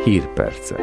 Hírpercek.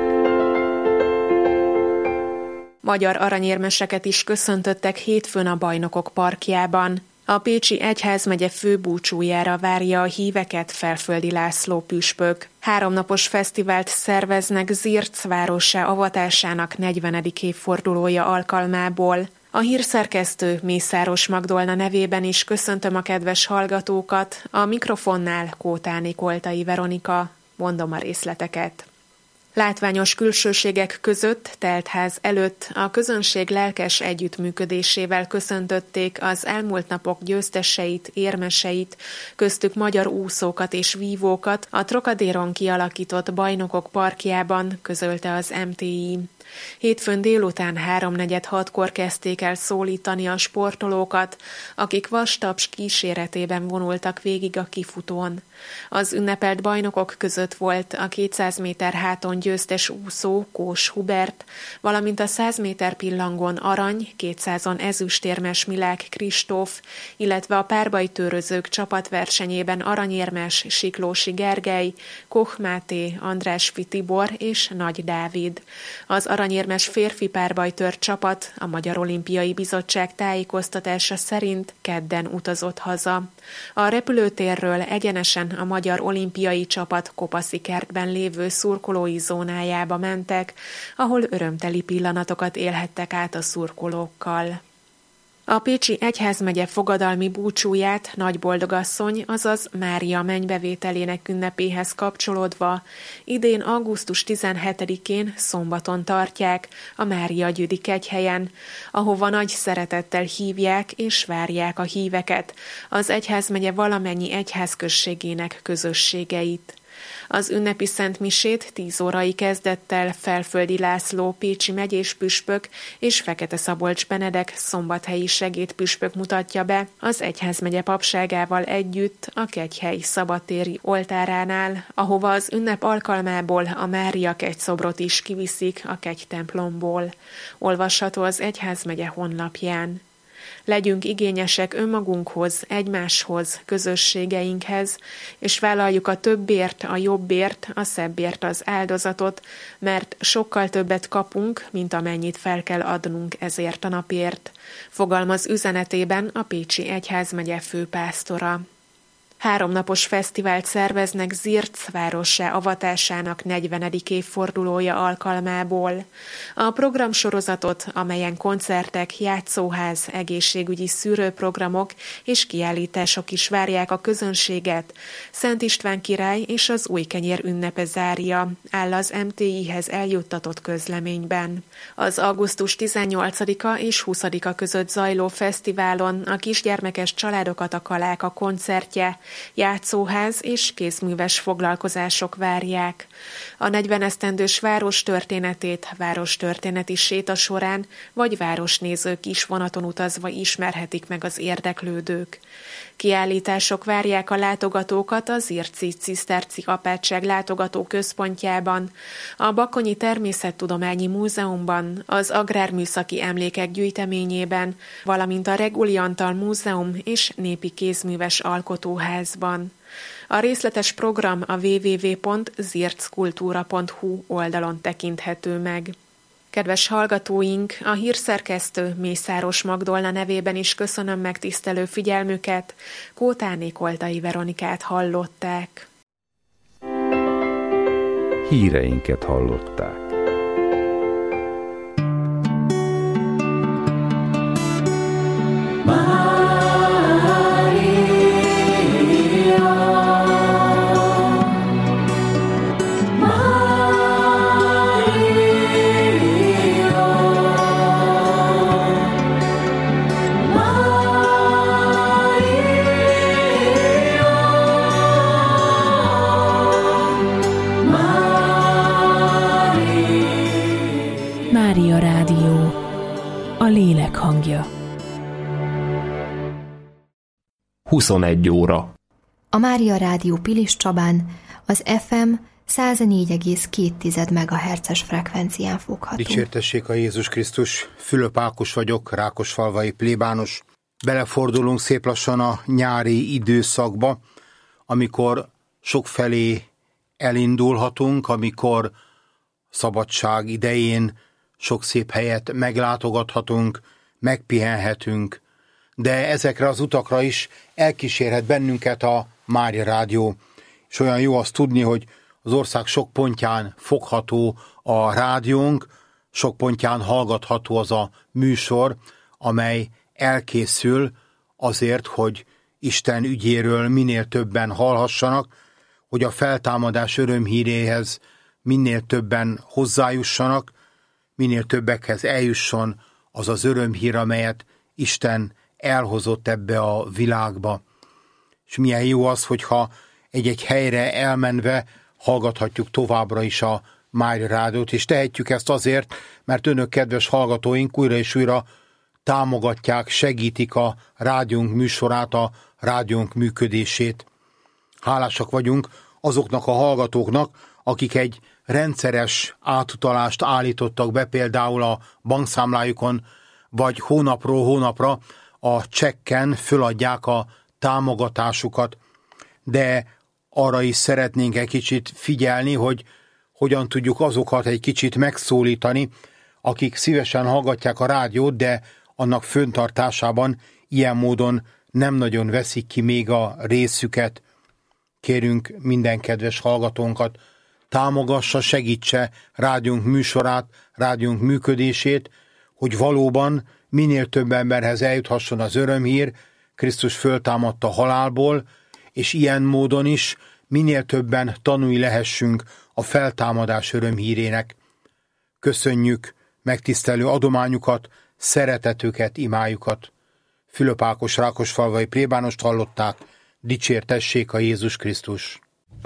Magyar aranyérmeseket is köszöntöttek hétfőn a Bajnokok Parkjában. A Pécsi Egyházmegye főbúcsújára várja a híveket Felföldi László püspök. 3 napos fesztivált szerveznek Zirc várossá avatásának 40. évfordulója alkalmából. A hírszerkesztő Mészáros Magdolna nevében is köszöntöm a kedves hallgatókat, a mikrofonnál Kótáni Koltai Veronika, mondom a részleteket. Látványos külsőségek között, teltház előtt a közönség lelkes együttműködésével köszöntötték az elmúlt napok győzteseit, érmeseit, köztük magyar úszókat és vívókat a Trocadéron kialakított Bajnokok Parkjában, közölte az MTI. Hétfőn délután 3:46-kor kezdték el szólítani a sportolókat, akik vastaps kíséretében vonultak végig a kifutón. Az ünnepelt bajnokok között volt a 200 méter háton győztes úszó Kós Hubert, valamint a 100 méter pillangon arany, 200-on ezüstérmes Milák Kristóf, illetve a párbajtőrözők csapatversenyében aranyérmes Siklósi Gergely, Koch Máté, Andrásfi Tibor és Nagy Dávid. Az aranyérmes férfi párbajtőr csapat a Magyar Olimpiai Bizottság tájékoztatása szerint kedden utazott haza. A repülőtérről egyenesen a Magyar Olimpiai Csapat Kopaszikertben lévő szurkolói zónájába mentek, ahol örömteli pillanatokat élhettek át a szurkolókkal. A Pécsi Egyházmegye fogadalmi búcsúját Nagyboldogasszony, azaz Mária mennybevételének ünnepéhez kapcsolódva idén augusztus 17-én szombaton tartják a Mária Gyüdi kegyhelyen, ahova nagy szeretettel hívják és várják a híveket, az egyházmegye valamennyi egyházközségének közösségeit. Az ünnepi szentmisét 10 órai kezdettel Felföldi László pécsi megyés püspök és Fekete Szabolcs Benedek szombathelyi segédpüspök mutatja be az egyházmegye papságával együtt a kegyhely szabadtéri oltáránál, ahova az ünnep alkalmából a Mária kegyszobrot is kiviszik a kegytemplomból. Olvasható az egyházmegye honlapján. Legyünk igényesek önmagunkhoz, egymáshoz, közösségeinkhez, és vállaljuk a többért, a jobbért, a szebbért az áldozatot, mert sokkal többet kapunk, mint amennyit fel kell adnunk ezért a napért, fogalmaz üzenetében a Pécsi Egyházmegye főpásztora. 3 napos fesztivált szerveznek Zirc várossá avatásának 40. évfordulója alkalmából. A programsorozatot, amelyen koncertek, játszóház, egészségügyi szűrőprogramok és kiállítások is várják a közönséget, Szent István király és az Újkenyér ünnepe zárja, áll az MTI-hez eljuttatott közleményben. Az augusztus 18-a és 20-a között zajló fesztiválon a kisgyermekes családokat a Kaláka koncertje, játszóház és kézműves foglalkozások várják. A 40 esztendős várostörténetét várostörténeti séta során vagy városnézők is vonaton utazva ismerhetik meg az érdeklődők. Kiállítások várják a látogatókat a Zirci Ciszterci Apátság látogató központjában, a Bakonyi Természettudományi Múzeumban, az Agrárműszaki Emlékek gyűjteményében, valamint a Reguli Antal Múzeum és Népi Kézműves Alkotóházban. A részletes program a www.zirckultura.hu oldalon tekinthető meg. Kedves hallgatóink, a hírszerkesztő Mészáros Magdolna nevében is köszönöm megtisztelő figyelmüket, Kótáni Koltai Veronikát hallották. Híreinket hallották. Mária Rádió, a lélek hangja. 21 óra. A Mária Rádió Pilis Csabán az FM 104,2 MHz-es frekvencián fogható. Dicsértessék a Jézus Krisztus, Fülöp Ákos vagyok, Rákosfalvai plébános. Belefordulunk szép lassan a nyári időszakba, amikor sokfelé elindulhatunk, amikor szabadság idején sok szép helyet meglátogathatunk, megpihenhetünk, de ezekre az utakra is elkísérhet bennünket a Mária Rádió. És olyan jó azt tudni, hogy az ország sok pontján fogható a rádiónk, sok pontján hallgatható az a műsor, amely elkészül azért, hogy Isten ügyéről minél többen hallhassanak, hogy a feltámadás örömhíréhez minél többen hozzájussanak, minél többekhez eljusson az az örömhír, amelyet Isten elhozott ebbe a világba. És milyen jó az, hogyha egy-egy helyre elmenve hallgathatjuk továbbra is a Mária Rádiót, és tehetjük ezt azért, mert önök, kedves hallgatóink, újra és újra támogatják, segítik a rádiónk műsorát, a rádiónk működését. Hálásak vagyunk azoknak a hallgatóknak, akik egy rendszeres átutalást állítottak be, például a bankszámlájukon, vagy hónapról hónapra a csekken föladják a támogatásukat, de arra is szeretnénk egy kicsit figyelni, hogy hogyan tudjuk azokat egy kicsit megszólítani, akik szívesen hallgatják a rádiót, de annak föntartásában ilyen módon nem nagyon veszik ki még a részüket. Kérünk minden kedves hallgatónkat, támogassa, segítse rádiónk műsorát, rádiónk működését, hogy valóban minél több emberhez eljuthasson az örömhír, Krisztus föltámadta halálból, és ilyen módon is minél többen tanúi lehessünk a feltámadás örömhírének. Köszönjük megtisztelő adományukat, szeretetüket, imájukat. Fülöp Ákos rákosfalvai plébánost hallották, dicsértessék a Jézus Krisztus.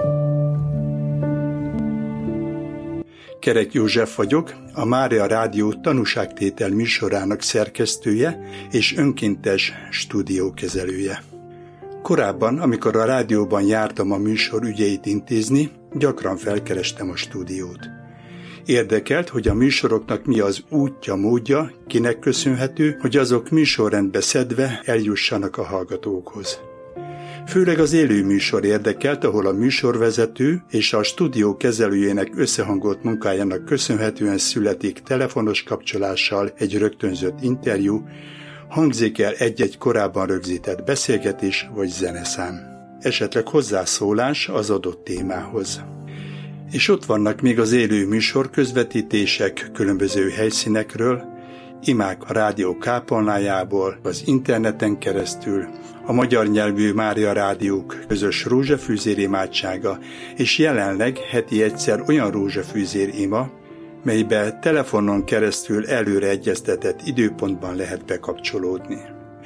Kerek József vagyok, a Mária Rádió tanúságtétel műsorának szerkesztője és önkéntes stúdiókezelője. Korábban, amikor a rádióban jártam a műsor ügyeit intézni, gyakran felkerestem a stúdiót. Érdekelt, hogy a műsoroknak mi az útja, módja, kinek köszönhető, hogy azok műsorrendbe szedve eljussanak a hallgatókhoz. Főleg az élő műsor érdekelt, ahol a műsorvezető és a stúdió kezelőjének összehangolt munkájának köszönhetően születik telefonos kapcsolással egy rögtönzött interjú, hangzik el egy-egy korábban rögzített beszélgetés vagy zeneszám, esetleg hozzászólás az adott témához. És ott vannak még az élő műsor közvetítések különböző helyszínekről, imák a rádió kápolnájából, az interneten keresztül, a magyar nyelvű Mária Rádiók közös rózsafűzér imádsága, és jelenleg heti egyszer olyan rózsafűzér ima, melybe telefonon keresztül előre egyeztetett időpontban lehet bekapcsolódni.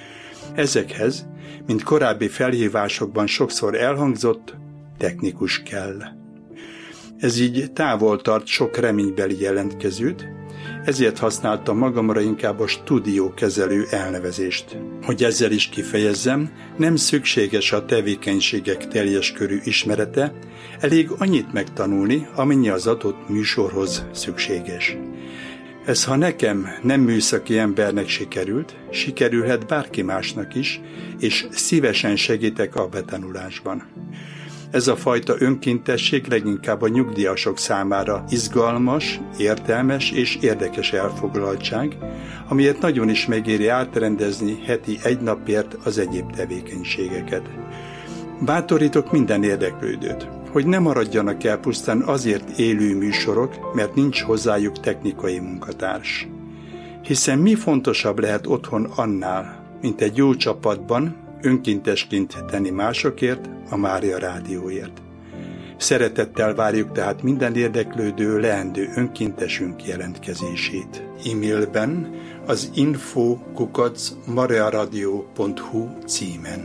Ezekhez, mint korábbi felhívásokban sokszor elhangzott, technikus kell. Ez így távol tart sok reménybeli jelentkezőt, ezért használtam magamra inkább a stúdiókezelő elnevezést. Hogy ezzel is kifejezzem, nem szükséges a tevékenységek teljes körű ismerete, elég annyit megtanulni, amennyi az adott műsorhoz szükséges. Ez ha nekem, nem műszaki embernek sikerülhet bárki másnak is, és szívesen segítek a betanulásban. Ez a fajta önkéntesség leginkább a nyugdíjasok számára izgalmas, értelmes és érdekes elfoglaltság, amiért nagyon is megéri átrendezni heti egy napért az egyéb tevékenységeket. Bátorítok minden érdeklődőt, hogy ne maradjanak el pusztán azért élő műsorok, mert nincs hozzájuk technikai munkatárs. Hiszen mi fontosabb lehet otthon annál, mint egy jó csapatban, önkéntesként tenni másokért, a Mária Rádióért. Szeretettel várjuk tehát minden érdeklődő leendő önkéntesünk jelentkezését. E-mailben az info@mariaradio.hu címen.